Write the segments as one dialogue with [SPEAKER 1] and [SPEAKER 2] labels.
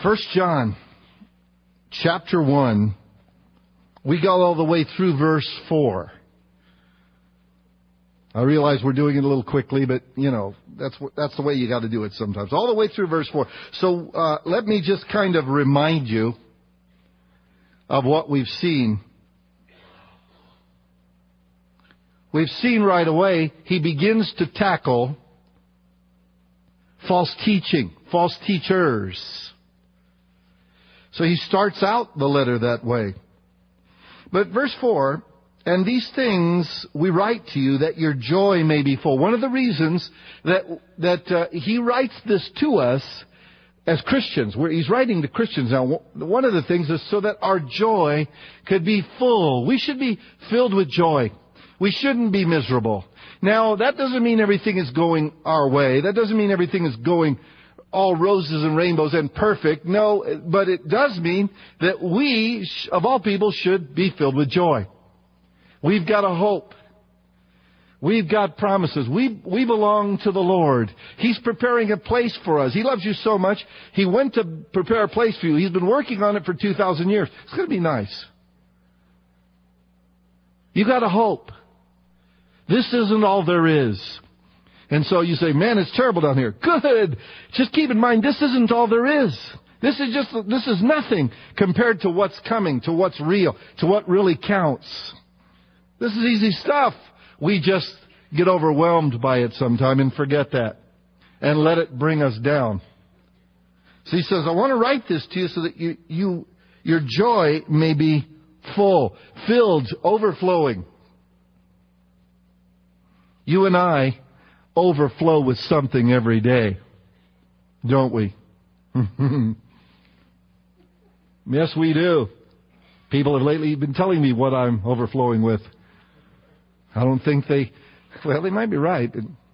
[SPEAKER 1] First John chapter 1, we got all the way through verse 4. I realize we're doing it a little quickly, but, that's the way you got to do it sometimes. All the way through verse 4. So let me just kind of remind you of what we've seen. We've seen right away, he begins to tackle false teaching, false teachers. So he starts out the letter that way. But verse 4, and these things we write to you that your joy may be full. One of the reasons that he writes this to us as Christians, he's writing to Christians now, one of the things is so that our joy could be full. We should be filled with joy. We shouldn't be miserable. Now, that doesn't mean everything is going our way. That doesn't mean everything is going all roses and rainbows and perfect. No, but it does mean that we, of all people, should be filled with joy. We've got a hope. We've got promises. We belong to the Lord. He's preparing a place for us. He loves you so much. He went to prepare a place for you. He's been working on it for 2,000 years. It's going to be nice. You got a hope. This isn't all there is. And so you say, man, it's terrible down here. Good. Just keep in mind, this isn't all there is. This is nothing compared to what's coming, to what's real, to what really counts. This is easy stuff. We just get overwhelmed by it sometime and forget that and let it bring us down. So he says, I want to write this to you so that your joy may be full, filled, overflowing. You and I overflow with something every day, don't we? Yes, we do. People have lately been telling me what I'm overflowing with. I don't think they might be right.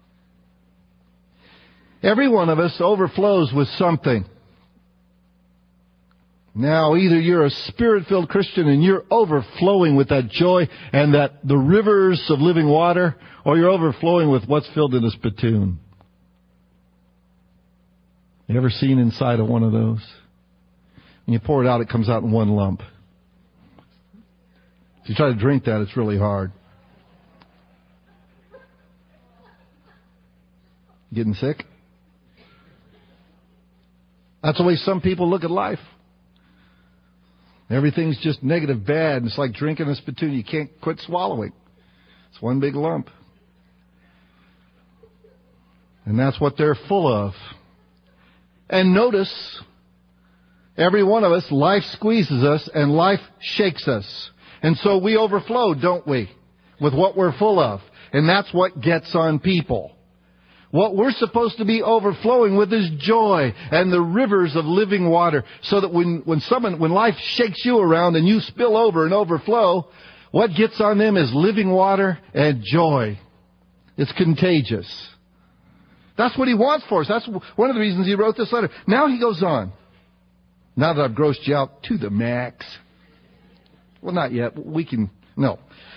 [SPEAKER 1] Every one of us overflows with something. Now, either you're a Spirit-filled Christian and you're overflowing with that joy and the rivers of living water, or you're overflowing with what's filled in a spittoon. You ever seen inside of one of those? When you pour it out, it comes out in one lump. If you try to drink that, it's really hard. Getting sick? That's the way some people look at life. Everything's just negative, bad. It's like drinking a spittoon. You can't quit swallowing. It's one big lump. And that's what they're full of. And notice, every one of us, life squeezes us and life shakes us. And so we overflow, don't we, with what we're full of. And that's what gets on people. What we're supposed to be overflowing with is joy and the rivers of living water. So that when life shakes you around and you spill over and overflow, what gets on them is living water and joy. It's contagious. That's what he wants for us. That's one of the reasons he wrote this letter. Now he goes on. Now that I've grossed you out to the max. Well, not yet. No.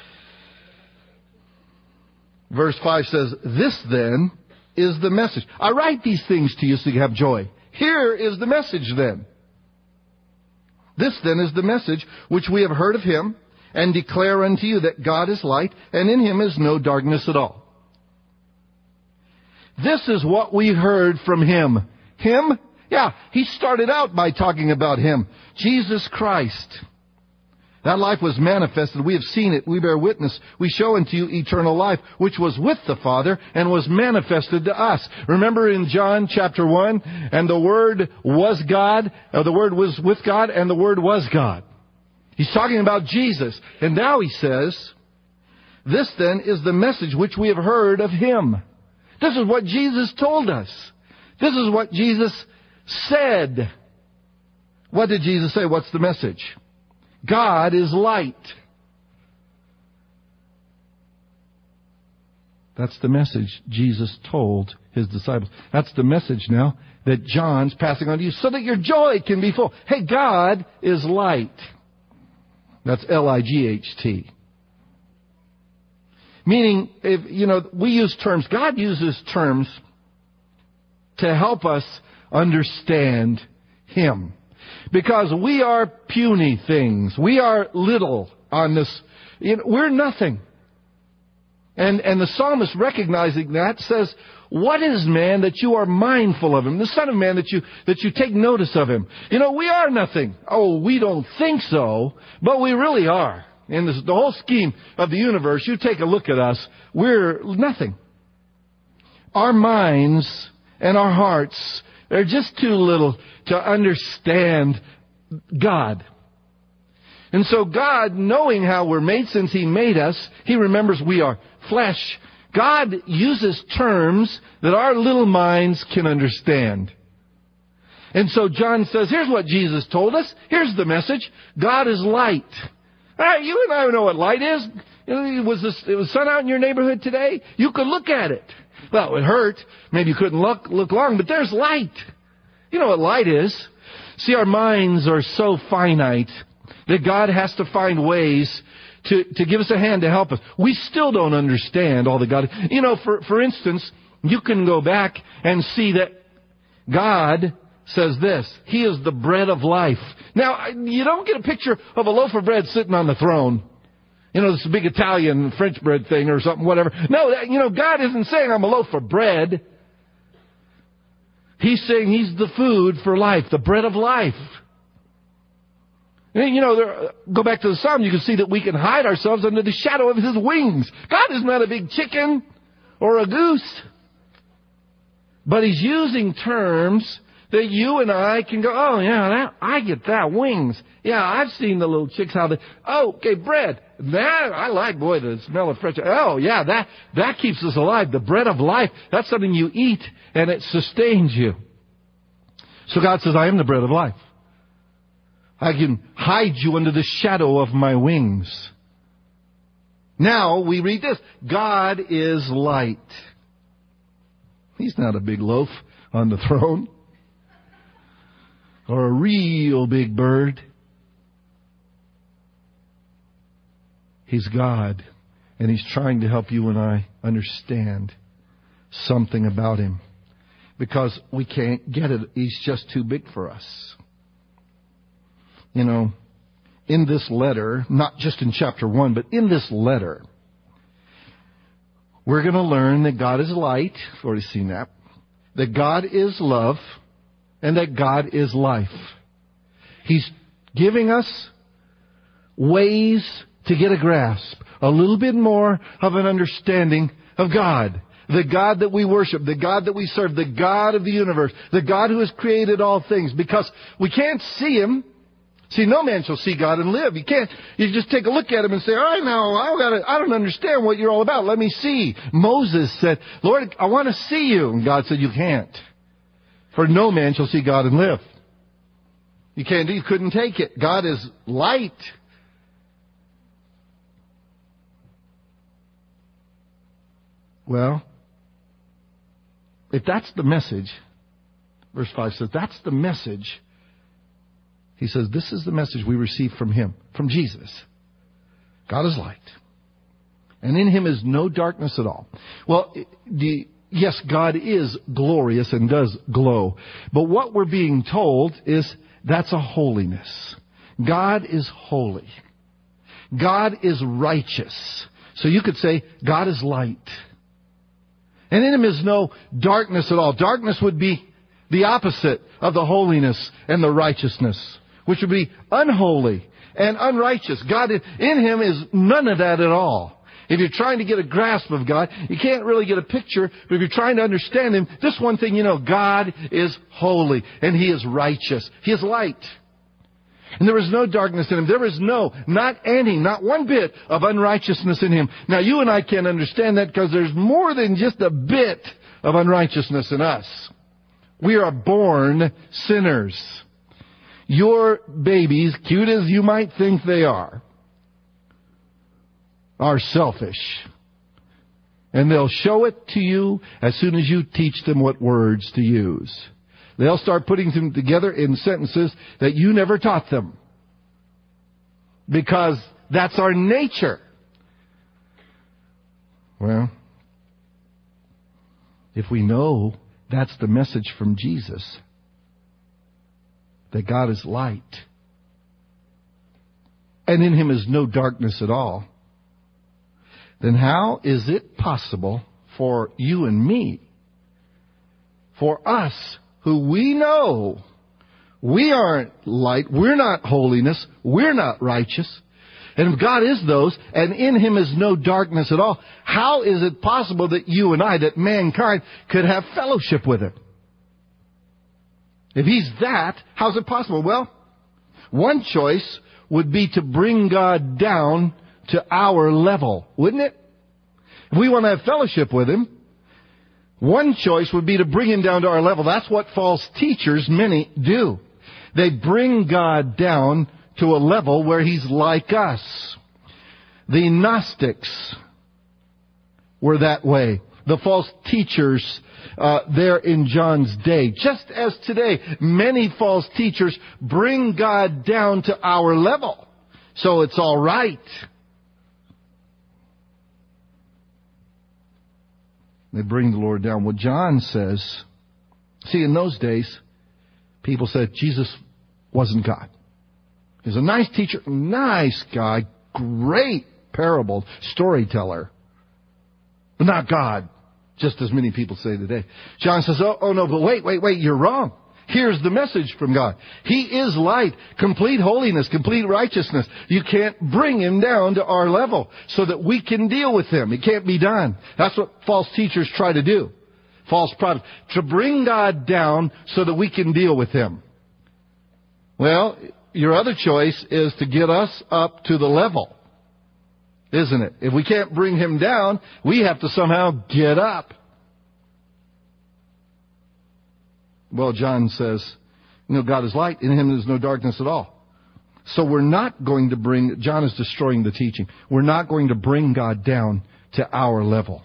[SPEAKER 1] Verse 5 says, this then is the message. I write these things to you so you have joy. Here is the message then. This then is the message which we have heard of him and declare unto you that God is light and in him is no darkness at all. This is what we heard from him. Him? Yeah, he started out by talking about him. Jesus Christ. That life was manifested. We have seen it. We bear witness. We show unto you eternal life, which was with the Father and was manifested to us. Remember in John chapter 1, and the Word was God, or the Word was with God, and the Word was God. He's talking about Jesus. And now he says, this then is the message which we have heard of him. This is what Jesus told us. This is what Jesus said. What did Jesus say? What's the message? God is light. That's the message Jesus told his disciples. That's the message now that John's passing on to you so that your joy can be full. Hey, God is light. That's L-I-G-H-T. Meaning, we use terms. God uses terms to help us understand him. Because we are puny things. We are little on this. We're nothing. And the psalmist, recognizing that, says, what is man that you are mindful of him? The Son of Man that you take notice of him. We are nothing. Oh, we don't think so, but we really are. In the whole scheme of the universe, you take a look at us, we're nothing. Our minds and our hearts are just too little to understand God. And so God, knowing how we're made since He made us, He remembers we are flesh. God uses terms that our little minds can understand. And so John says, here's what Jesus told us. Here's the message. God is light. All right, you and I know what light is. Was the sun out in your neighborhood today? You could look at it. Well, it hurt. Maybe you couldn't look long, but there's light. You know what light is. See, our minds are so finite that God has to find ways to give us a hand to help us. We still don't understand all that God... For instance, you can go back and see that God says this. He is the bread of life. Now, you don't get a picture of a loaf of bread sitting on the throne. This big Italian French bread thing or something, whatever. No, God isn't saying I'm a loaf of bread. He's saying He's the food for life, the bread of life. And, go back to the Psalm, you can see that we can hide ourselves under the shadow of His wings. God is not a big chicken or a goose. But He's using terms that you and I can go, oh yeah, I get that, wings. Yeah, I've seen the little chicks how they, okay, bread. That, I like, boy, the smell of fresh, oh yeah, that keeps us alive. The bread of life, that's something you eat and it sustains you. So God says, I am the bread of life. I can hide you under the shadow of my wings. Now we read this. God is light. He's not a big loaf on the throne or a real big bird. He's God, and He's trying to help you and I understand something about Him, because we can't get it. He's just too big for us. In this letter, not just in chapter 1, but in this letter, we're going to learn that God is light. We've already seen that. That God is love, and that God is life. He's giving us ways to get a grasp, a little bit more of an understanding of God. The God that we worship, the God that we serve, the God of the universe, the God who has created all things. Because we can't see Him. See, no man shall see God and live. You can't. You just take a look at Him and say, all right, now, I don't understand what you're all about. Let me see. Moses said, Lord, I want to see you. And God said, you can't. For no man shall see God and live. You can't. You couldn't take it. God is light. Well, if that's the message, verse 5 says, that's the message. He says, this is the message we received from Him, from Jesus. God is light. And in Him is no darkness at all. Well, yes, God is glorious and does glow. But what we're being told is that's a holiness. God is holy. God is righteous. So you could say, God is light. And in Him is no darkness at all. Darkness would be the opposite of the holiness and the righteousness, which would be unholy and unrighteous. God, in Him is none of that at all. If you're trying to get a grasp of God, you can't really get a picture, but if you're trying to understand Him, this one thing you know, God is holy and He is righteous. He is light. And there is no darkness in Him. There is not any, not one bit of unrighteousness in Him. Now you and I can't understand that because there's more than just a bit of unrighteousness in us. We are born sinners. Your babies, cute as you might think they are selfish. And they'll show it to you as soon as you teach them what words to use. They'll start putting them together in sentences that you never taught them. Because that's our nature. Well, if we know that's the message from Jesus, that God is light, and in Him is no darkness at all, then how is it possible for you and me, for us who we know we aren't light, we're not holiness, we're not righteous, and if God is those, and in Him is no darkness at all, how is it possible that you and I, that mankind, could have fellowship with Him? If He's that, how's it possible? Well, one choice would be to bring God down to our level, wouldn't it? If we want to have fellowship with Him, one choice would be to bring Him down to our level. That's what false teachers, many, do. They bring God down to a level where He's like us. The Gnostics were that way. The false teachers there in John's day. Just as today, many false teachers bring God down to our level. So it's all right. They bring the Lord down. Well, John says, see, in those days, people said Jesus wasn't God. He was a nice teacher, nice guy, great parable storyteller, but not God, just as many people say today. John says, oh no, but wait, you're wrong. Here's the message from God. He is light, complete holiness, complete righteousness. You can't bring Him down to our level so that we can deal with Him. It can't be done. That's what false teachers try to do. False prophets. To bring God down so that we can deal with Him. Well, your other choice is to get us up to the level, isn't it? If we can't bring Him down, we have to somehow get up. Well, John says, God is light, in Him is no darkness at all. So we're not going to bring, John is destroying the teaching. We're not going to bring God down to our level.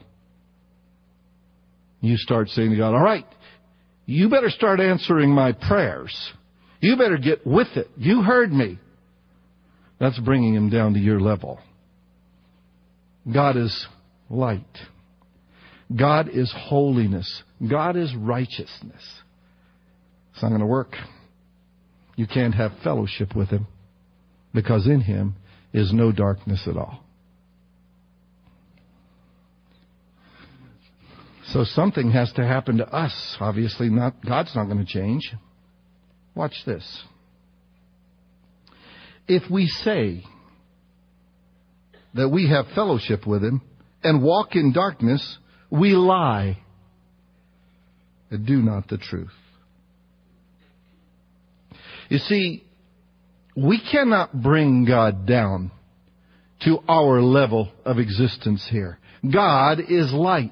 [SPEAKER 1] You start saying to God, all right, you better start answering my prayers. You better get with it. You heard me. That's bringing Him down to your level. God is light. God is holiness. God is righteousness. It's not going to work. You can't have fellowship with Him because in Him is no darkness at all. So something has to happen to us. Obviously, God's not going to change. Watch this. If we say that we have fellowship with Him and walk in darkness, we lie and do not the truth. You see, we cannot bring God down to our level of existence here. God is light.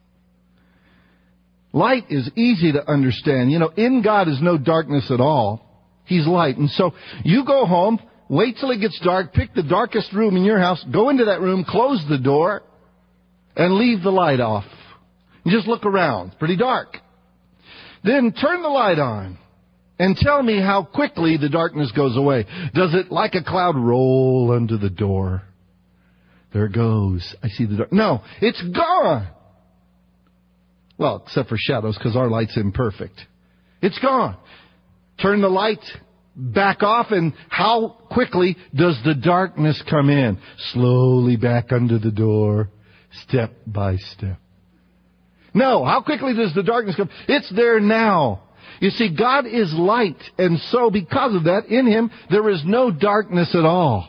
[SPEAKER 1] Light is easy to understand. In God is no darkness at all. He's light. And so you go home, wait till it gets dark, pick the darkest room in your house, go into that room, close the door, and leave the light off. And just look around. It's pretty dark. Then turn the light on and tell me how quickly the darkness goes away. Does it, like a cloud, roll under the door? There it goes. I see the dark. No, it's gone. Well, except for shadows, because our light's imperfect. It's gone. Turn the light back off, and how quickly does the darkness come in? Slowly back under the door, step by step. No, how quickly does the darkness come? It's there now. You see, God is light, and so because of that, in Him, there is no darkness at all.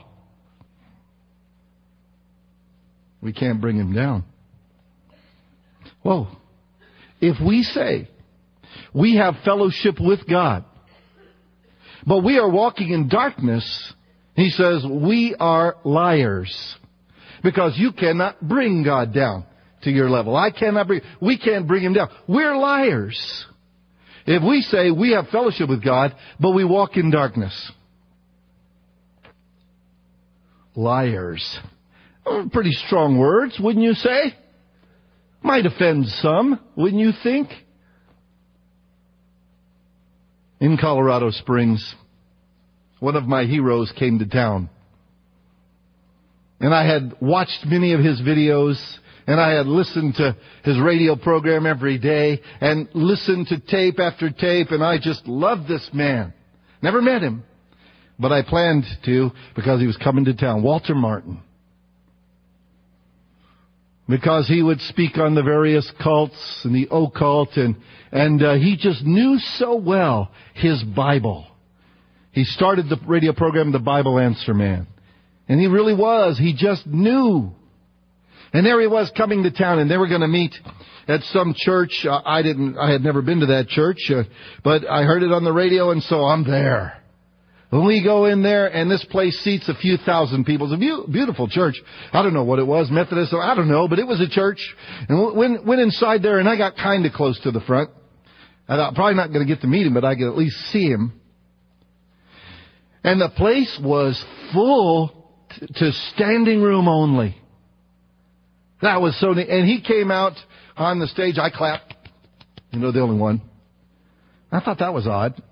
[SPEAKER 1] We can't bring Him down. Whoa. If we say we have fellowship with God, but we are walking in darkness, He says we are liars. Because you cannot bring God down to your level. We can't bring Him down. We're liars. If we say we have fellowship with God, but we walk in darkness. Liars. Pretty strong words, wouldn't you say? Might offend some, wouldn't you think? In Colorado Springs, one of my heroes came to town. And I had watched many of his videos, and I had listened to his radio program every day, and listened to tape after tape, and I just loved this man. Never met him. But I planned to because he was coming to town. Walter Martin. Because he would speak on the various cults and the occult and he just knew so well his Bible. He started the radio program, The Bible Answer Man. And he really was. He just knew. And there he was coming to town, and they were going to meet at some church. I had never been to that church, but I heard it on the radio, and so I'm there. When we go in there, and this place seats a few thousand people. It's a beautiful church. I don't know what it was, Methodist, I don't know, but it was a church. And went inside there, and I got kind of close to the front. I thought, probably not going to get to meet him, but I could at least see him. And the place was full to standing room only. That was so neat. And he came out on the stage. I clapped. You know, the only one. I thought that was odd.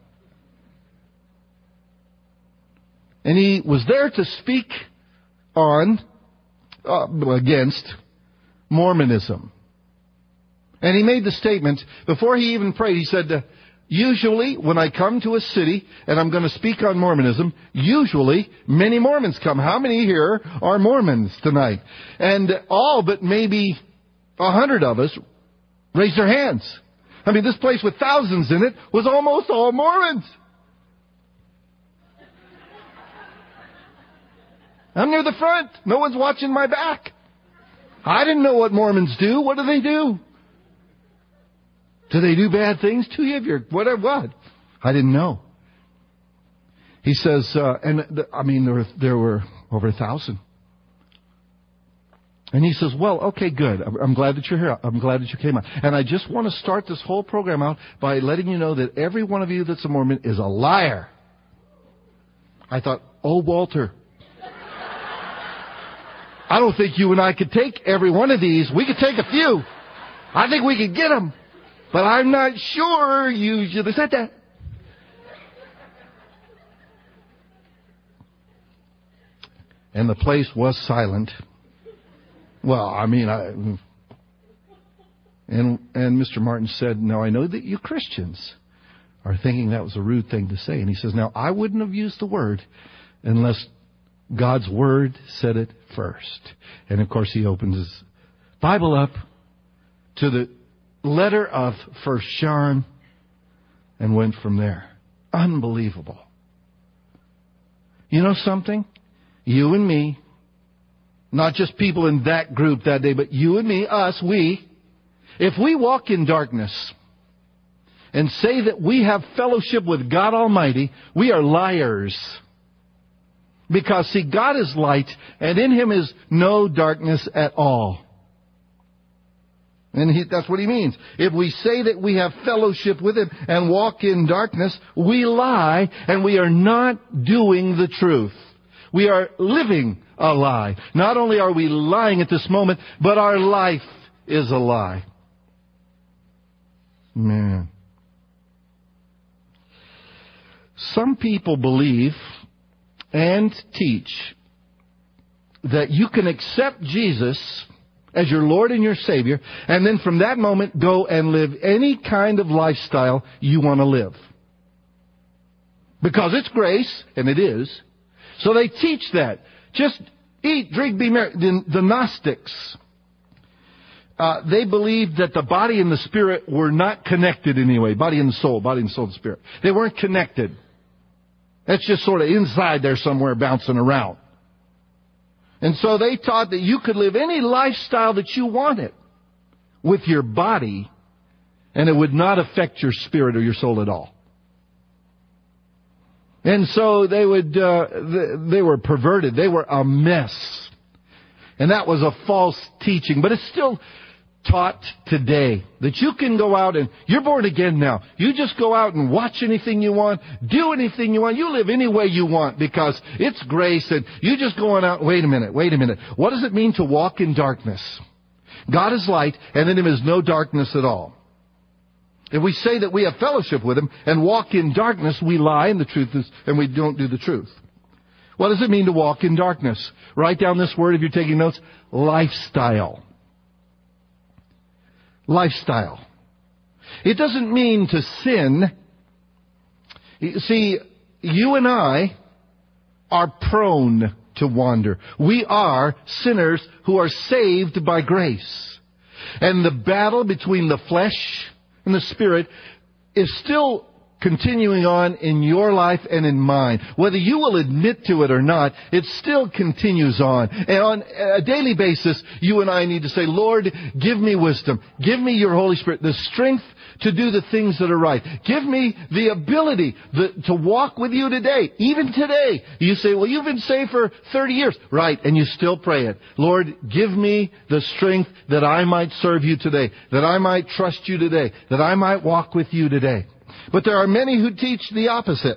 [SPEAKER 1] And he was there to speak on, against Mormonism. And he made the statement, before he even prayed, he said, usually when I come to a city and I'm going to speak on Mormonism, usually many Mormons come. How many here are Mormons tonight? And all but maybe 100 of us raised their hands. I mean, this place with thousands in it was almost all Mormons. I'm near the front. No one's watching my back. I didn't know what Mormons do. What do they do? Do they do bad things to you? What? I didn't know. He says, there were over 1,000. And he says, well, okay, good. I'm glad that you're here. I'm glad that you came out. And I just want to start this whole program out by letting you know that every one of you that's a Mormon is a liar. I thought, oh, Walter, I don't think you and I could take every one of these. We could take a few. I think we could get them. But I'm not sure you should have said that. And the place was silent. Well, and Mr. Martin said, now I know that you Christians are thinking that was a rude thing to say. And he says, now I wouldn't have used the word unless God's Word said it first. And of course he opens his Bible up to the letter of 1 John and went from there. Unbelievable. You know something? You and me, not just people in that group that day, but you and me, us, if we walk in darkness and say that we have fellowship with God Almighty, we are liars. Because, see, God is light, and in Him is no darkness at all. And that's what He means. If we say that we have fellowship with Him and walk in darkness, we lie, and we are not doing the truth. We are living a lie. Not only are we lying at this moment, but our life is a lie. Man. Some people believe and teach that you can accept Jesus as your Lord and your Savior, and then from that moment go and live any kind of lifestyle you want to live. Because it's grace, and it is. So they teach that. Just eat, drink, be merry. The Gnostics, they believed that the body and the spirit were not connected in any way. Body and the soul and spirit. They weren't connected. That's just sort of inside there somewhere bouncing around. And so they taught that you could live any lifestyle that you wanted with your body, and it would not affect your spirit or your soul at all. And so they were perverted. They were a mess. And that was a false teaching. But it's still taught today that you can go out and you're born again now. You just go out and watch anything you want, do anything you want. You live any way you want because it's grace, and you just going out. Wait a minute. What does it mean to walk in darkness? God is light, and in Him is no darkness at all. If we say that we have fellowship with Him and walk in darkness, we lie, and we don't do the truth. What does it mean to walk in darkness? Write down this word if you're taking notes. Lifestyle. Lifestyle. It doesn't mean to sin. You see, you and I are prone to wander. We are sinners who are saved by grace. And the battle between the flesh and the Spirit is still continuing on in your life and in mine. Whether you will admit to it or not, it still continues on. And on a daily basis, you and I need to say, Lord, give me wisdom. Give me your Holy Spirit, the strength to do the things that are right. Give me the ability to walk with you today. Even today. You say, well, you've been saved for 30 years. Right, and you still pray it. Lord, give me the strength that I might serve you today, that I might trust you today, that I might walk with you today. But there are many who teach the opposite.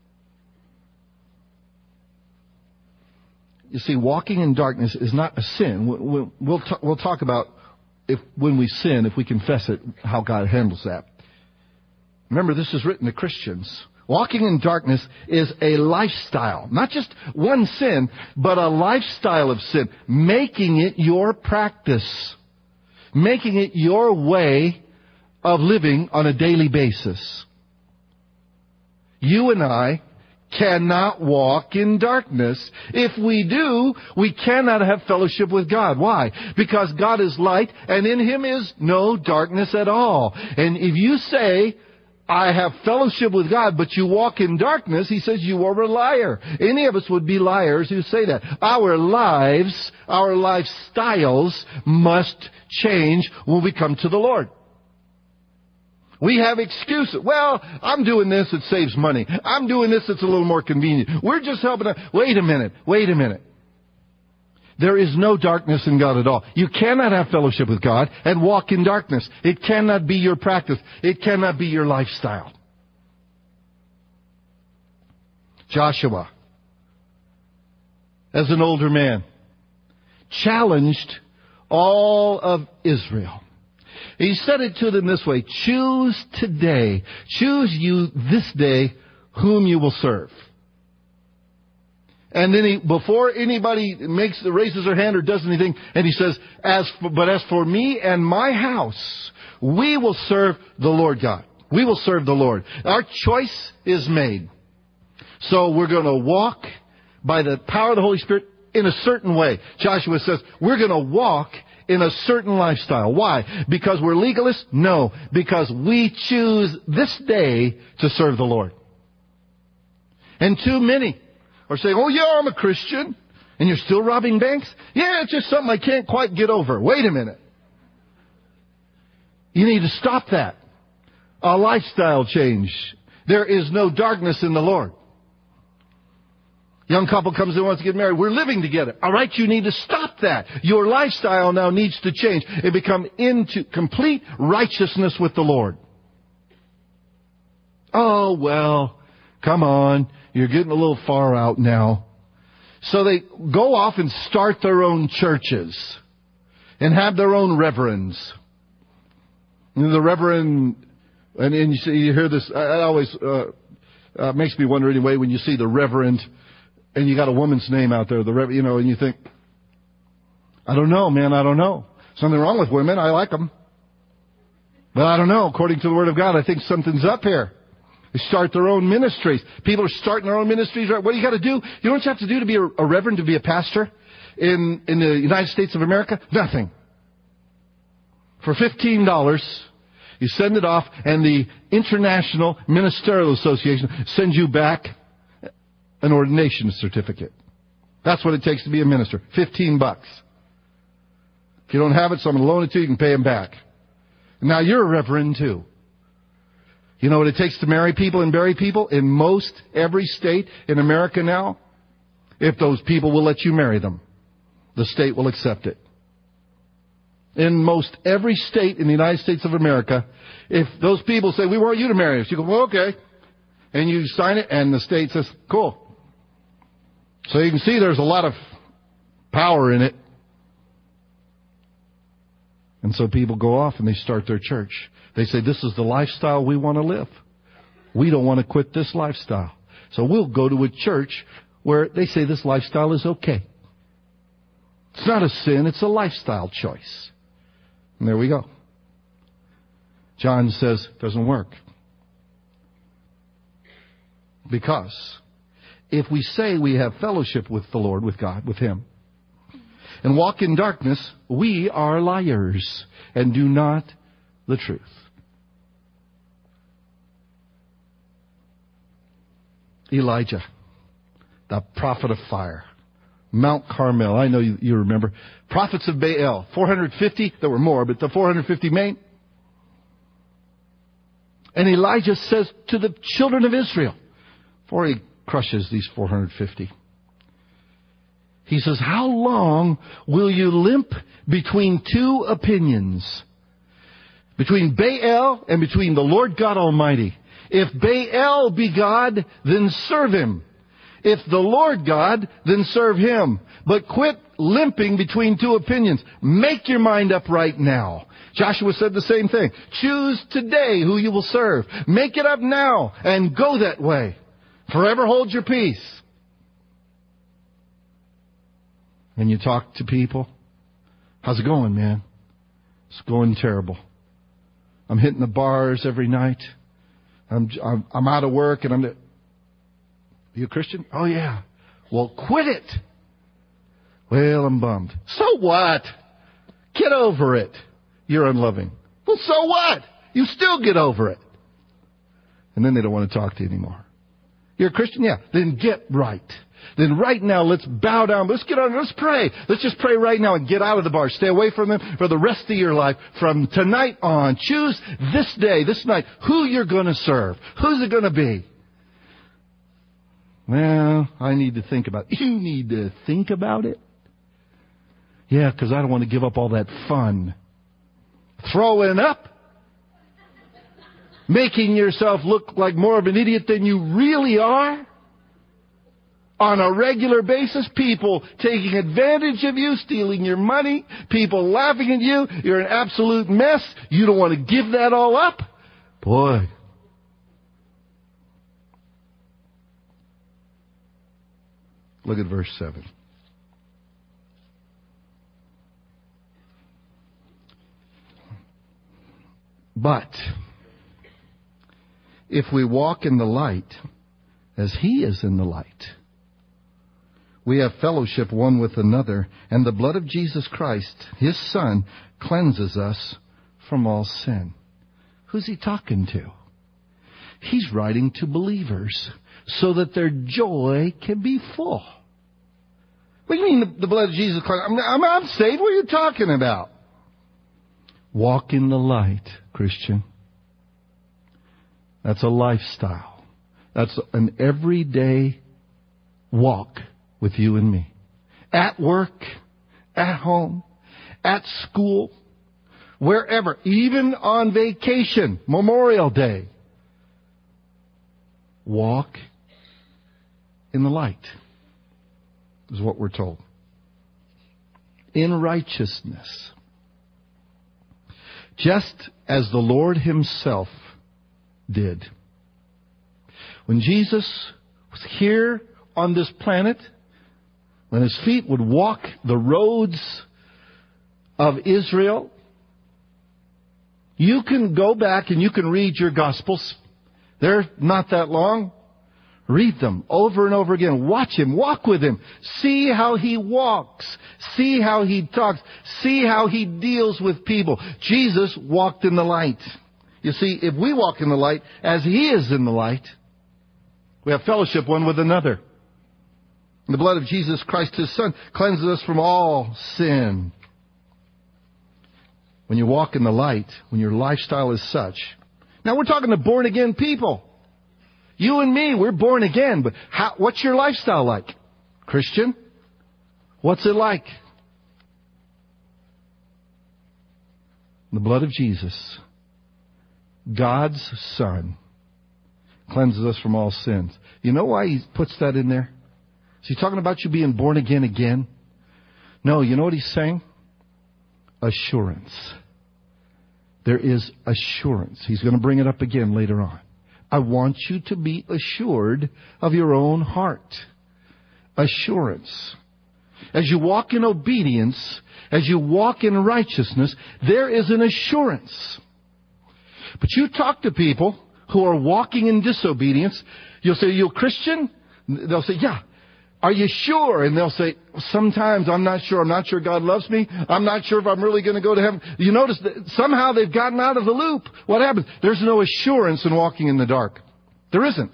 [SPEAKER 1] You see, walking in darkness is not a sin. We'll talk about when we sin, if we confess it, how God handles that. Remember, this is written to Christians. Walking in darkness is a lifestyle. Not just one sin, but a lifestyle of sin. Making it your practice. Making it your way of living on a daily basis. You and I cannot walk in darkness. If we do, we cannot have fellowship with God. Why? Because God is light, and in Him is no darkness at all. And if you say, I have fellowship with God, but you walk in darkness, He says you are a liar. Any of us would be liars who say that. Our lives, our lifestyles must change when we come to the Lord. We have excuses. Well, I'm doing this, it saves money. I'm doing this, it's a little more convenient. We're just helping out. Wait a minute. There is no darkness in God at all. You cannot have fellowship with God and walk in darkness. It cannot be your practice. It cannot be your lifestyle. Joshua, as an older man, challenged all of Israel. He said it to them this way, choose today, choose you this day whom you will serve. And then before anybody raises their hand or does anything, and he says, but as for me and my house, we will serve the Lord God. We will serve the Lord. Our choice is made. So we're going to walk by the power of the Holy Spirit in a certain way. Joshua says, we're going to walk in a certain lifestyle. Why? Because we're legalists? No. Because we choose this day to serve the Lord. And too many are saying, oh yeah, I'm a Christian. And you're still robbing banks? Yeah, it's just something I can't quite get over. Wait a minute. You need to stop that. A lifestyle change. There is no darkness in the Lord. Young couple comes in and wants to get married. We're living together. All right, you need to stop that. Your lifestyle now needs to change and become into complete righteousness with the Lord. Oh, well, come on. You're getting a little far out now. So they go off and start their own churches and have their own reverends. And the reverend, and you hear this, it always makes me wonder anyway when you see the reverend and you got a woman's name out there, and you think, I don't know, man, I don't know. Something wrong with women, I like them. But I don't know, according to the Word of God, I think something's up here. They start their own ministries. People are starting their own ministries. What do you got to do? You know what you have to do to be a reverend, to be a pastor in the United States of America? Nothing. For $15, you send it off, and the International Ministerial Association sends you back an ordination certificate. That's what it takes to be a minister. $15. If you don't have it, someone will loan it to you, you can pay them back. Now you're a reverend too. You know what it takes to marry people and bury people? In most every state in America now, if those people will let you marry them, the state will accept it. In most every state in the United States of America, if those people say, we want you to marry us, you go, well, okay. And you sign it, and the state says, cool. So you can see there's a lot of power in it. And so people go off and they start their church. They say, this is the lifestyle we want to live. We don't want to quit this lifestyle. So we'll go to a church where they say this lifestyle is okay. It's not a sin, it's a lifestyle choice. And there we go. John says, it doesn't work. Because if we say we have fellowship with the Lord, with God, with Him, and walk in darkness, we are liars and do not the truth. Elijah, the prophet of fire, Mount Carmel. I know you remember. Prophets of Baal, 450. There were more, but the 450 main. And Elijah says to the children of Israel, before he crushes these 450, he says, how long will you limp between two opinions? Between Baal and between the Lord God Almighty. If Baal be God, then serve him. If the Lord God, then serve him. But quit limping between two opinions. Make your mind up right now. Joshua said the same thing. Choose today who you will serve. Make it up now and go that way. Forever hold your peace. When you talk to people, how's it going, man? It's going terrible. I'm hitting the bars every night. I'm out of work and are you a Christian? Oh yeah. Well, quit it. Well, I'm bummed. So what? Get over it. You're unloving. Well, so what? You still get over it. And then they don't want to talk to you anymore. You're a Christian? Yeah. Then get right. Then right now, let's bow down. Let's get on. Let's pray. Let's just pray right now and get out of the bar. Stay away from them for the rest of your life. From tonight on, choose this day, this night, who you're going to serve. Who's it going to be? Well, I need to think about it. You need to think about it? Yeah, because I don't want to give up all that fun. Throwing up? Making yourself look like more of an idiot than you really are? On a regular basis, people taking advantage of you, stealing your money, people laughing at you, you're an absolute mess, you don't want to give that all up? Boy. Look at verse 7. But if we walk in the light, as He is in the light, we have fellowship one with another, and the blood of Jesus Christ, His Son, cleanses us from all sin. Who's He talking to? He's writing to believers so that their joy can be full. What do you mean the blood of Jesus Christ? I'm saved. What are you talking about? Walk in the light, Christian. That's a lifestyle. That's an everyday walk with you and me. At work, at home, at school, wherever, even on vacation, Memorial Day. Walk in the light, is what we're told. In righteousness. Just as the Lord Himself did. When Jesus was here on this planet, when His feet would walk the roads of Israel, you can go back and you can read your Gospels. They're not that long. Read them over and over again. Watch Him. Walk with Him. See how He walks. See how He talks. See how He deals with people. Jesus walked in the light. You see, if we walk in the light as He is in the light, we have fellowship one with another. The blood of Jesus Christ, His Son, cleanses us from all sin. When you walk in the light, when your lifestyle is such. Now we're talking to born again people. You and me, we're born again, but what's your lifestyle like? Christian? What's it like? The blood of Jesus, God's Son, cleanses us from all sins. You know why He puts that in there? Is He talking about you being born again? No, you know what He's saying? Assurance. There is assurance. He's going to bring it up again later on. I want you to be assured of your own heart. Assurance. As you walk in obedience, as you walk in righteousness, there is an assurance. But you talk to people who are walking in disobedience, You'll say, you a Christian? They'll say, yeah. Are you sure? And they'll say, sometimes I'm not sure. I'm not sure God loves me. I'm not sure if I'm really going to go to heaven. You notice that somehow they've gotten out of the loop. What happens? There's no assurance in walking in the dark. There isn't.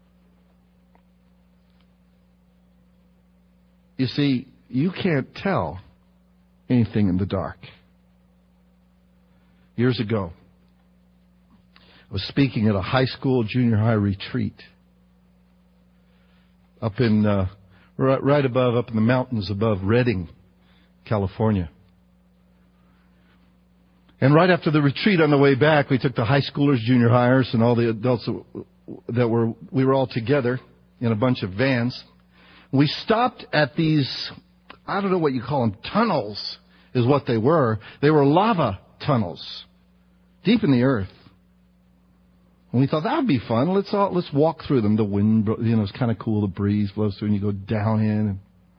[SPEAKER 1] You see, you can't tell anything in the dark. Years ago, I was speaking at a high school, junior high retreat up in, right above, up in the mountains above Redding, California. And right after the retreat on the way back, we took the high schoolers, junior hires, and all the adults we were all together in a bunch of vans. We stopped at these, I don't know what you call them, tunnels is what they were. They were lava tunnels, deep in the earth. And we thought that would be fun. Let's walk through them. The wind, it's kind of cool. The breeze blows through, and you go down in.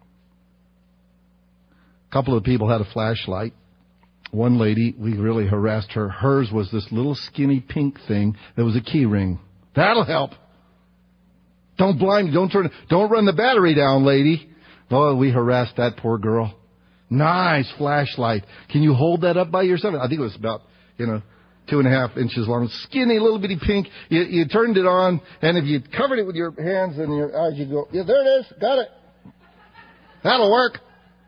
[SPEAKER 1] A couple of people had a flashlight. One lady, we really harassed her. Hers was this little skinny pink thing that was a key ring. That'll help. Don't blind me. Don't run the battery down, lady. Oh, we harassed that poor girl. Nice flashlight. Can you hold that up by yourself? I think it was about, 2.5 inches long. Skinny, little bitty pink. You turned it on, and if you covered it with your hands and your eyes, you go, yeah, there it is. Got it. That'll work.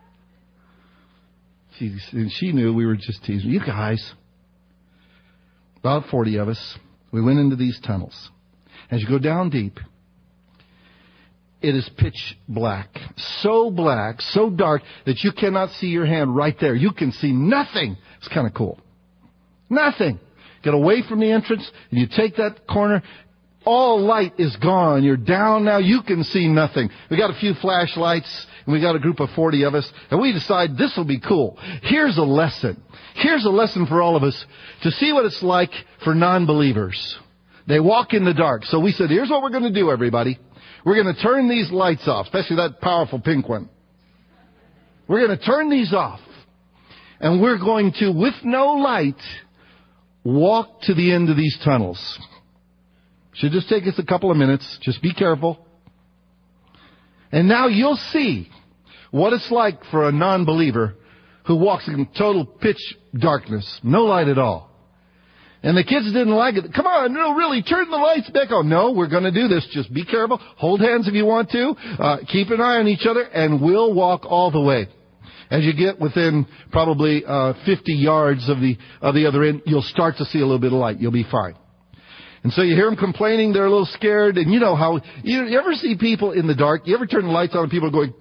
[SPEAKER 1] She knew we were just teasing. You guys, about 40 of us, we went into these tunnels. As you go down deep, it is pitch black. So black, so dark, that you cannot see your hand right there. You can see nothing. It's kind of cool. Nothing. Get away from the entrance, and you take that corner. All light is gone. You're down now. You can see nothing. We got a few flashlights, and we got a group of 40 of us, and we decide this will be cool. Here's a lesson. Here's a lesson for all of us to see what it's like for non-believers. They walk in the dark. So we said, here's what we're going to do, everybody. We're going to turn these lights off, especially that powerful pink one. We're going to turn these off. And we're going to, with no light, walk to the end of these tunnels. Should just take us a couple of minutes. Just be careful. And now you'll see what it's like for a non-believer who walks in total pitch darkness. No light at all. And the kids didn't like it. Come on, no, really, turn the lights back on. No, we're going to do this. Just be careful. Hold hands if you want to. Keep an eye on each other, and we'll walk all the way. As you get within probably 50 yards of the other end, you'll start to see a little bit of light. You'll be fine. And so you hear them complaining. They're a little scared. And you know how, you ever see people in the dark? You ever turn the lights on and people are going,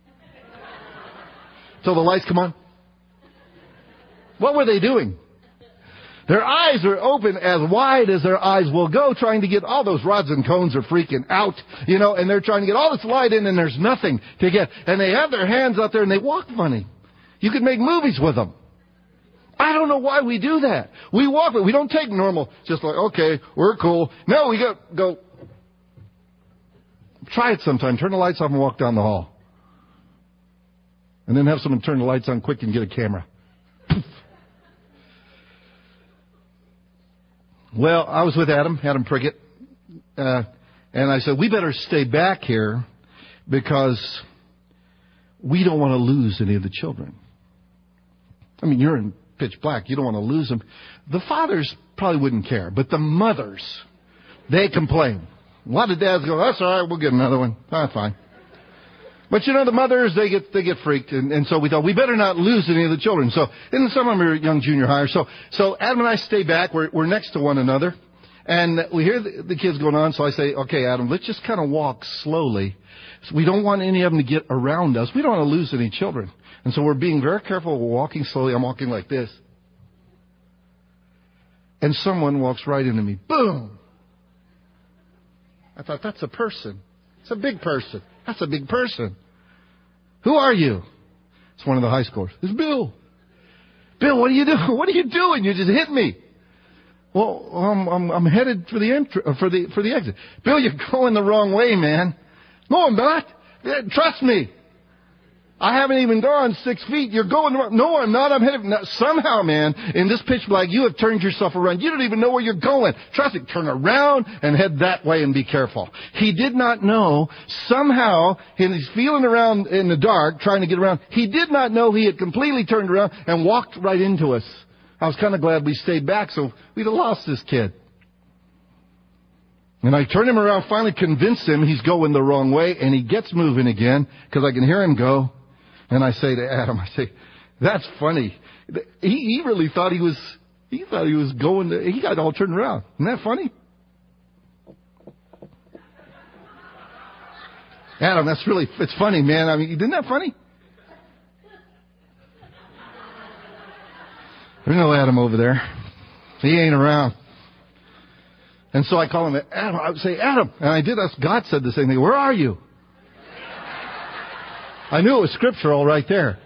[SPEAKER 1] till the lights come on? What were they doing? Their eyes are open as wide as their eyes will go, trying to get all those rods and cones are freaking out, and they're trying to get all this light in, and there's nothing to get. And they have their hands out there, and they walk funny. You could make movies with them. I don't know why we do that. We walk, but we don't take normal, just like, okay, we're cool. No, we go. Try it sometime. Turn the lights off and walk down the hall. And then have someone turn the lights on quick and get a camera. Well, I was with Adam Prickett, and I said, we better stay back here because we don't want to lose any of the children. I mean, you're in pitch black. You don't want to lose them. The fathers probably wouldn't care, but the mothers, they complain. A lot of dads go, that's all right, we'll get another one. Fine. But the mothers, they get freaked. And so we thought, we better not lose any of the children. So, and some of them are young junior hires. So Adam and I stay back. We're next to one another. And we hear the kids going on. So I say, okay, Adam, let's just kind of walk slowly. So we don't want any of them to get around us. We don't want to lose any children. And so we're being very careful. We're walking slowly. I'm walking like this. And someone walks right into me. Boom! I thought, that's a person. It's a big person. That's a big person. Who are you? It's one of the high schoolers. It's Bill. Bill, what are you doing? What are you doing? You just hit me. Well, I'm headed for the exit. Bill, you're going the wrong way, man. No, I'm not. Trust me. I haven't even gone 6 feet. You're going the wrong. No, I'm not. I'm headed. No, somehow, man, in this pitch black, you have turned yourself around. You don't even know where you're going. Trust me, turn around and head that way and be careful. He did not know. Somehow, he's feeling around in the dark, trying to get around. He did not know he had completely turned around and walked right into us. I was kind of glad we stayed back, so we'd have lost this kid. And I turn him around, finally convince him he's going the wrong way, and he gets moving again, because I can hear him go. And I say to Adam, that's funny. He really thought he was going to, he got all turned around. Isn't that funny? Adam, it's funny, man. I mean, isn't that funny? There's no Adam over there. He ain't around. And so I call him Adam. I would say, Adam. And I did. God said the same thing. Where are you? I knew it was scriptural right there.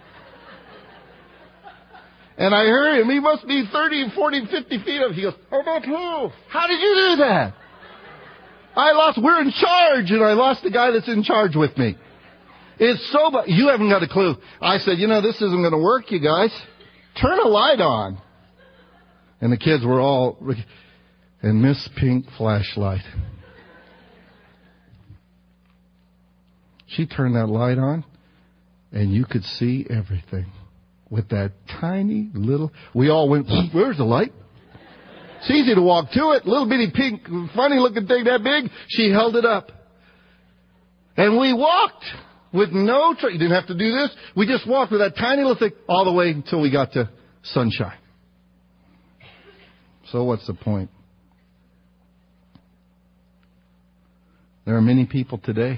[SPEAKER 1] And I heard him. He must be 30, 40, 50 feet up. He goes, how about you? How did you do that? We're in charge. And I lost the guy that's in charge with me. It's so, you haven't got a clue. I said, this isn't going to work, you guys. Turn a light on. And the kids were all, and Miss Pink flashlight. She turned that light on. And you could see everything with that tiny little... We all went, where's the light? It's easy to walk to it. Little bitty pink, funny looking thing that big. She held it up. And we walked with no... You didn't have to do this. We just walked with that tiny little thing all the way until we got to sunshine. So what's the point? There are many people today.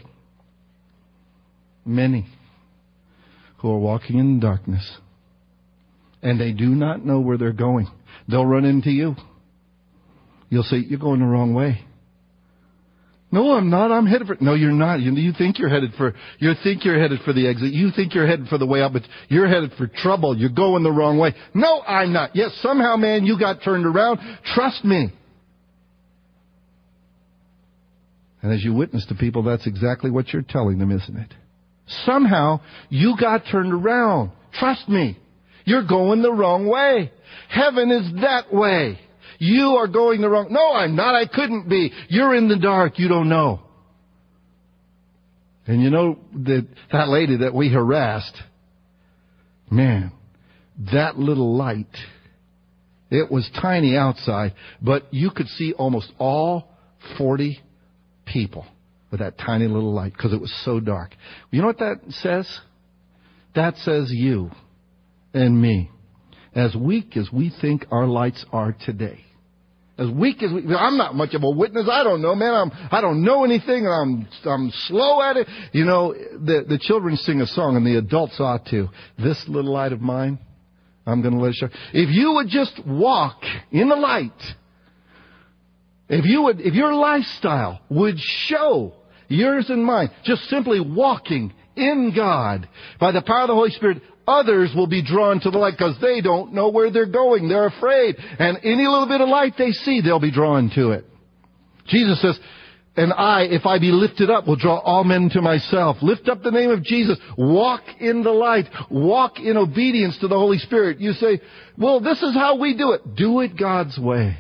[SPEAKER 1] Many. Who are walking in darkness. And they do not know where they're going. They'll run into you. You'll say, you're going the wrong way. No, I'm not. I'm headed for... No, you're not. You think you're headed for... You think you're headed for the exit. You think you're headed for the way out, but you're headed for trouble. You're going the wrong way. No, I'm not. Yes, somehow, man, you got turned around. Trust me. And as you witness to people, that's exactly what you're telling them, isn't it? Somehow, you got turned around. Trust me. You're going the wrong way. Heaven is that way. You are going the wrong... No, I'm not. I couldn't be. You're in the dark. You don't know. And that lady that we harassed, man, that little light, it was tiny outside, but you could see almost all 40 people. With that tiny little light, because it was so dark. You know what that says? That says you and me. As weak as we think our lights are today. As weak as I'm not much of a witness. I don't know, man. I don't know anything. I'm slow at it. The children sing a song, and the adults ought to. This little light of mine, I'm going to let it show. If you would just walk in the light, if your lifestyle would show yours and mine, just simply walking in God by the power of the Holy Spirit, others will be drawn to the light because they don't know where they're going. They're afraid. And any little bit of light they see, they'll be drawn to it. Jesus says, and if I be lifted up, will draw all men to myself. Lift up the name of Jesus. Walk in the light. Walk in obedience to the Holy Spirit. You say, well, this is how we do it. Do it God's way.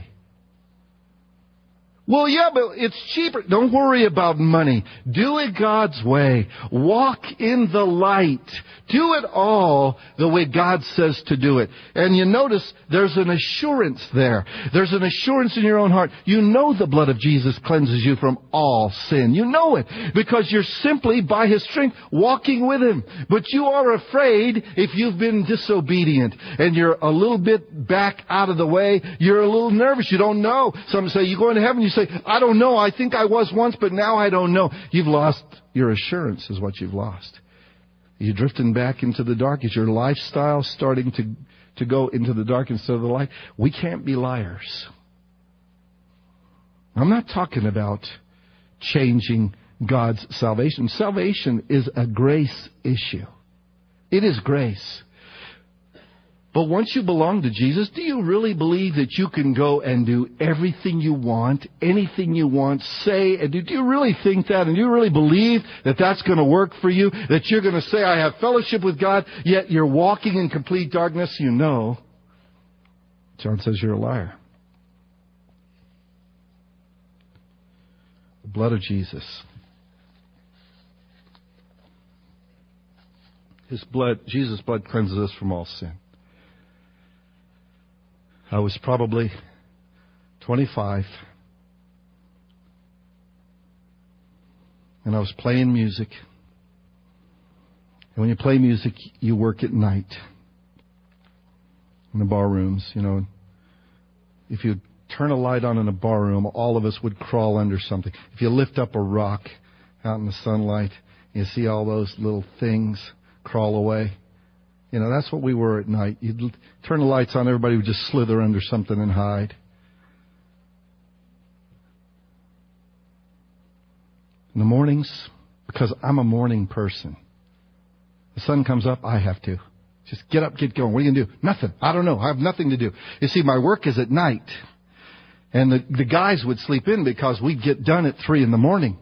[SPEAKER 1] Well, yeah, but it's cheaper. Don't worry about money. Do it God's way. Walk in the light. Do it all the way God says to do it. And you notice there's an assurance there. There's an assurance in your own heart. You know the blood of Jesus cleanses you from all sin. You know it because you're simply by His strength walking with Him. But you are afraid if you've been disobedient and you're a little bit back out of the way. You're a little nervous. You don't know. Some say, you going to heaven? You say, I don't know. I think I was once, but now I don't know. You've lost your assurance is what you've lost. You're drifting back into the dark. Is your lifestyle starting to go into the dark instead of the light? We can't be liars. I'm not talking about changing God's salvation. Salvation is a grace issue. It is grace. But once you belong to Jesus, do you really believe that you can go and do everything you want, anything you want, say, and do you really think that? And do you really believe that that's going to work for you? That you're going to say, I have fellowship with God, yet you're walking in complete darkness? You know, John says you're a liar. The blood of Jesus. Jesus' blood cleanses us from all sin. I was probably 25, and I was playing music. And when you play music, you work at night in the bar rooms. You know, if you turn a light on in a bar room, all of us would crawl under something. If you lift up a rock out in the sunlight, you see all those little things crawl away. You know, that's what we were at night. You'd turn the lights on, everybody would just slither under something and hide. In the mornings, because I'm a morning person, the sun comes up, I have to. Just get up, get going. What are you going to do? Nothing. I don't know. I have nothing to do. You see, my work is at night. And the guys would sleep in because we'd get done at 3 a.m.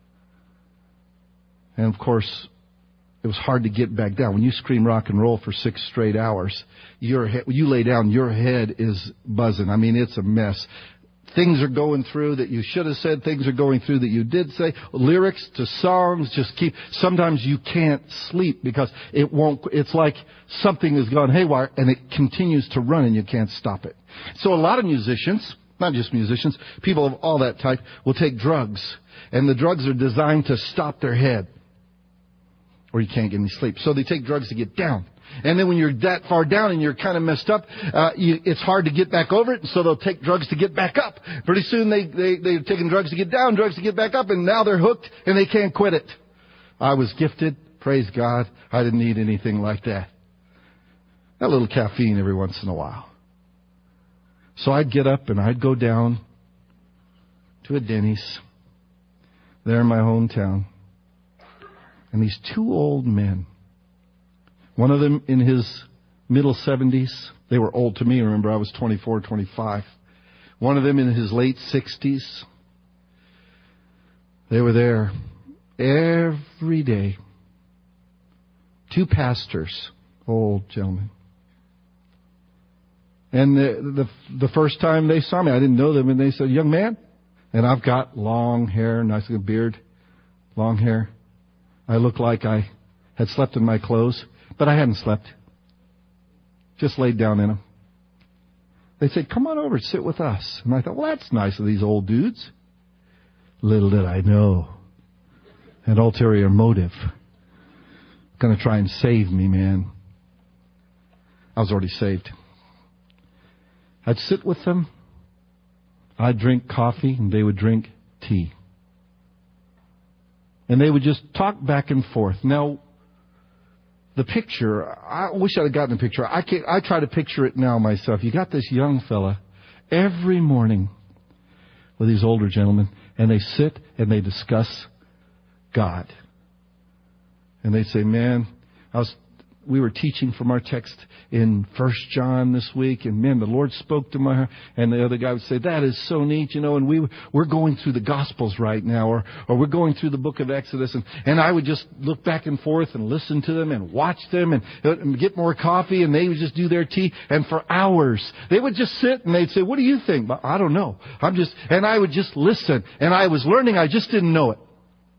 [SPEAKER 1] And of course, it was hard to get back down. When you scream rock and roll for 6 straight hours, when you lay down, your head is buzzing. I mean, it's a mess. Things are going through that you should have said. Things are going through that you did say. Lyrics to songs sometimes you can't sleep because it's like something has gone haywire and it continues to run and you can't stop it. So a lot of musicians, not just musicians, people of all that type will take drugs. And the drugs are designed to stop their head. Or you can't get any sleep. So they take drugs to get down. And then when you're that far down and you're kind of messed up, it's hard to get back over it. And so they'll take drugs to get back up. Pretty soon they're taking drugs to get down, drugs to get back up, and now they're hooked and they can't quit it. I was gifted. Praise God. I didn't need anything like that. A little caffeine every once in a while. So I'd get up and I'd go down to a Denny's there in my hometown. And these 2 old men, one of them in his middle 70s. They were old to me. Remember, I was 24, 25. One of them in his late 60s. They were there every day. 2 pastors, old gentlemen. And the first time they saw me, I didn't know them, and they said, "Young man," and I've got long hair, nice little beard, long hair. I looked like I had slept in my clothes, but I hadn't slept. Just laid down in them. They said, "Come on over and sit with us." And I thought, well, that's nice of these old dudes. Little did I know, an ulterior motive. Going to try and save me, man. I was already saved. I'd sit with them. I'd drink coffee, and they would drink tea. And they would just talk back and forth. Now, the picture, I wish I'd have gotten the picture. I try to picture it now myself. You got this young fella every morning with these older gentlemen, and they sit and they discuss God. And they say, "Man, we were teaching from our text in 1 John this week, and man, the Lord spoke to my heart." And the other guy would say, "That is so neat, you know, and we're going through the Gospels right now, or we're going through the book of Exodus." And I would just look back and forth and listen to them and watch them and get more coffee, and they would just do their tea. And for hours, they would just sit and they'd say, "What do you think?" "I don't know. And I would just listen. And I was learning, I just didn't know it.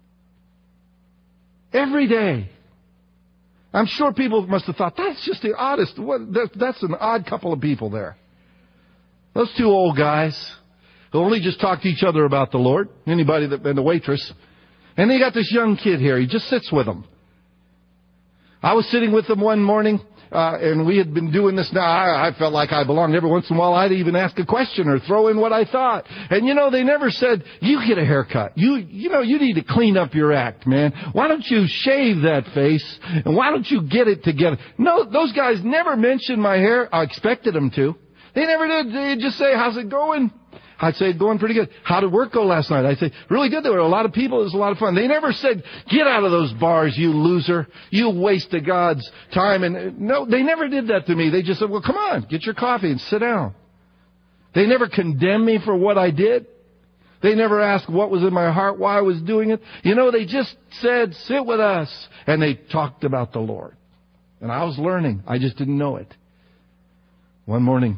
[SPEAKER 1] Every day. I'm sure people must have thought, that's just the oddest. That's an odd couple of people there. Those 2 old guys who only just talk to each other about the Lord. Anybody and the waitress. And they got this young kid here. He just sits with them. I was sitting with them one morning, and we had been doing this. Now, I felt like I belonged. Every once in a while, I'd even ask a question or throw in what I thought. And, you know, they never said, "You get a haircut. You need to clean up your act, man. Why don't you shave that face? And why don't you get it together?" No, those guys never mentioned my hair. I expected them to. They never did. They'd just say, "How's it going? I'd say, going pretty good. How did work go last night? I'd say, really good. There were a lot of people. It was a lot of fun. They never said, get out of those bars, you loser. You wasted God's time. And no, they never did that to me. They just said, well, come on, get your coffee and sit down. They never condemned me for what I did. They never asked what was in my heart, why I was doing it. You know, they just said, sit with us. And they talked about the Lord. And I was learning. I just didn't know it. One morning,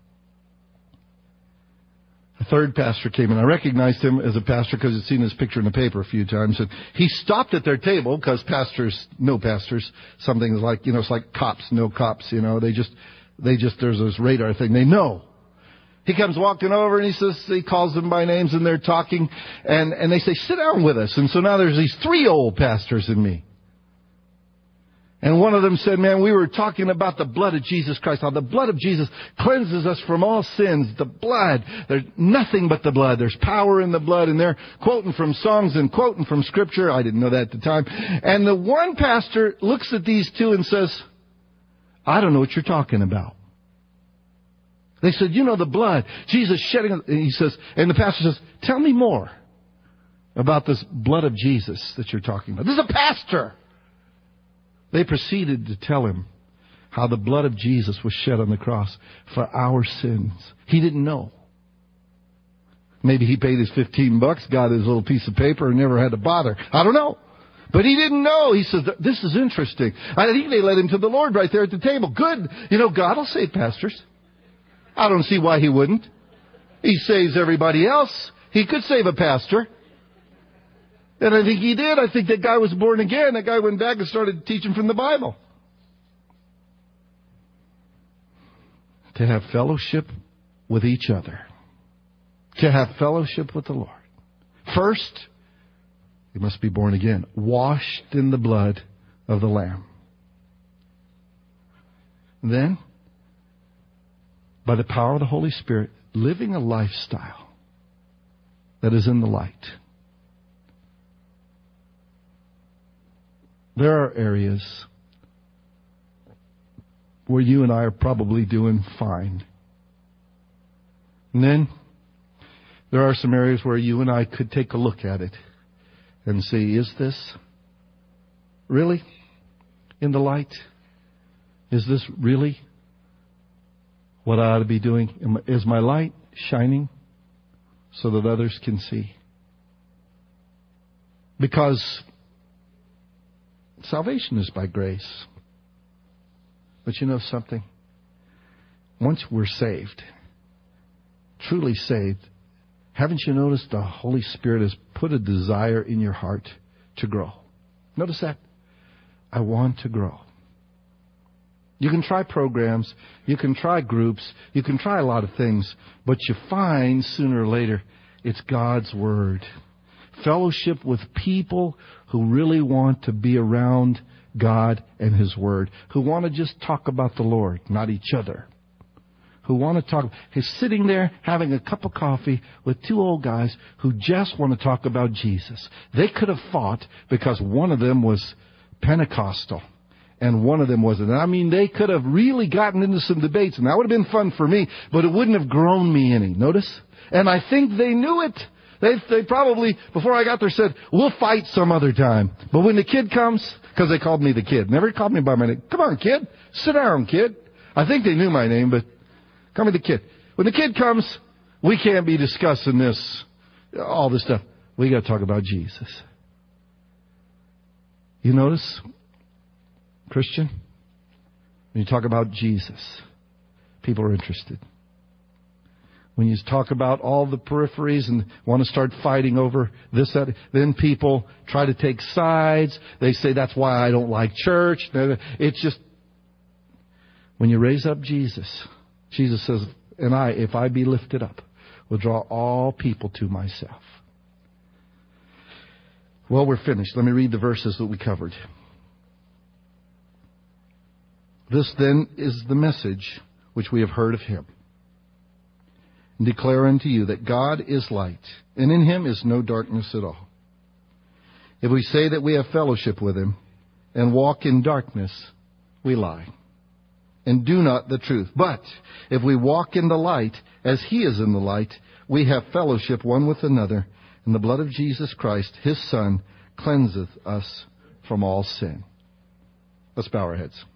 [SPEAKER 1] a third pastor came in. I recognized him as a pastor because I'd seen his picture in the paper a few times. And he stopped at their table because pastors know pastors. Something is like, it's like cops know cops, They just, there's this radar thing. They know. He comes walking over and he calls them by names and they're talking and they say, sit down with us. And so now there's these 3 old pastors and me. And one of them said, man, we were talking about the blood of Jesus Christ, how the blood of Jesus cleanses us from all sins. The blood, there's nothing but the blood. There's power in the blood. And they're quoting from songs and quoting from Scripture. I didn't know that at the time. And the one pastor looks at these 2 and says, I don't know what you're talking about. They said, the blood, Jesus shedding. And he says, and the pastor says, tell me more about this blood of Jesus that you're talking about. This is a pastor. They proceeded to tell him how the blood of Jesus was shed on the cross for our sins. He didn't know. Maybe he paid his $15, got his little piece of paper and never had to bother. I don't know. But he didn't know. He says, this is interesting. I think they led him to the Lord right there at the table. Good. God will save pastors. I don't see why He wouldn't. He saves everybody else. He could save a pastor. And I think He did. I think that guy was born again. That guy went back and started teaching from the Bible. To have fellowship with each other. To have fellowship with the Lord. First, you must be born again. Washed in the blood of the Lamb. And then, by the power of the Holy Spirit, living a lifestyle that is in the light. There are areas where you and I are probably doing fine. And then there are some areas where you and I could take a look at it and see, is this really in the light? Is this really what I ought to be doing? Is my light shining so that others can see? Because salvation is by grace. But you know something? Once we're saved, truly saved, haven't you noticed the Holy Spirit has put a desire in your heart to grow? Notice that? I want to grow. You can try programs, you can try groups, you can try a lot of things, but you find sooner or later it's God's Word. Fellowship with people who really want to be around God and His Word, who want to just talk about the Lord, not each other. Who want to talk. He's sitting there having a cup of coffee with 2 old guys who just want to talk about Jesus. They could have fought because one of them was Pentecostal and one of them wasn't. I mean, they could have really gotten into some debates, and that would have been fun for me, but it wouldn't have grown me any. Notice? And I think they knew it. They probably, before I got there, said, we'll fight some other time. But when the kid comes, because they called me the kid. Never called me by my name. Come on, kid. Sit down, kid. I think they knew my name, but call me the kid. When the kid comes, we can't be discussing this, all this stuff. We got to talk about Jesus. You notice, Christian, when you talk about Jesus, people are interested. When you talk about all the peripheries and want to start fighting over this, that, then people try to take sides. They say, that's why I don't like church. It's just, when you raise up Jesus, Jesus says, and if I be lifted up, will draw all people to myself. Well, we're finished. Let me read the verses that we covered. This then is the message which we have heard of Him, and declare unto you that God is light, and in Him is no darkness at all. If we say that we have fellowship with Him and walk in darkness, we lie and do not the truth. But if we walk in the light, as He is in the light, we have fellowship one with another, and the blood of Jesus Christ, His Son, cleanseth us from all sin. Let's bow our heads.